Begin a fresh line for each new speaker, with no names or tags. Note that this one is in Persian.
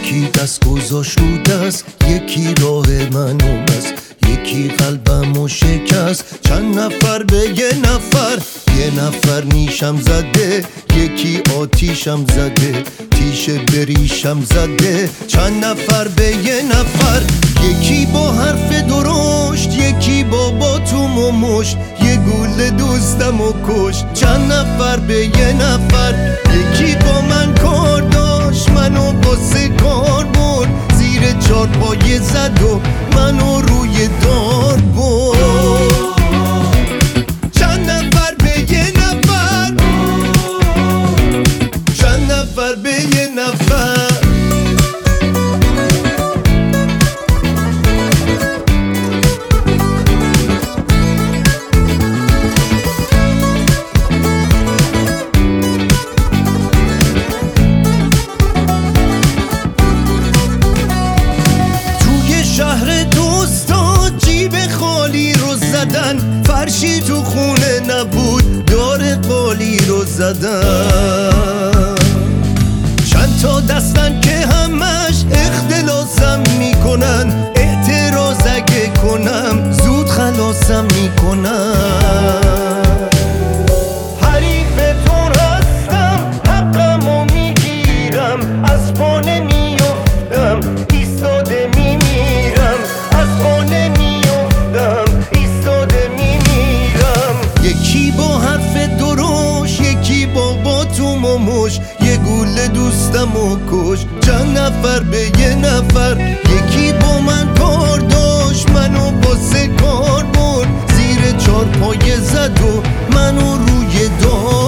یکی دست گذاشت رو دست، یکی راه منو بست، یکی قلبمو شکست. چند نفر به یه نفر نیشم زده، یکی آتیشم زده، تیشه بریشم زده. چند نفر به یه نفر، یکی با حرف درشت، یکی با باتوم و مشت، یه گول دوستمو کشت. چند نفر به یه نفر، یکی با من کار داشت، منو واسه کار برد، زیر چارپایه زد و منو روی دار برد. چند نفر به یه نفر، چند نفر به یه نفر. شهر دوستا جیب خالی رو زدن، فرشی تو خونه نبود، دار قالی رو زدن. چند تا دستن که همش اختلاسم میکنن، اعتراض اگه کنم زود خلاصم میکنن. حریفتون هستم، حقمو میگیرم، از پا نمیافتم، ایستاده میمیرم، از پا نمیافتم، ایستاده میمیرم. یکی با حرف درشت، یکی با باتوم و مشت، یه گول دوستمو کش. چند نفر به یه نفر، یکی با من کار داشت، منو واسه کار برد، زیر چارپایه زد و منو روی دار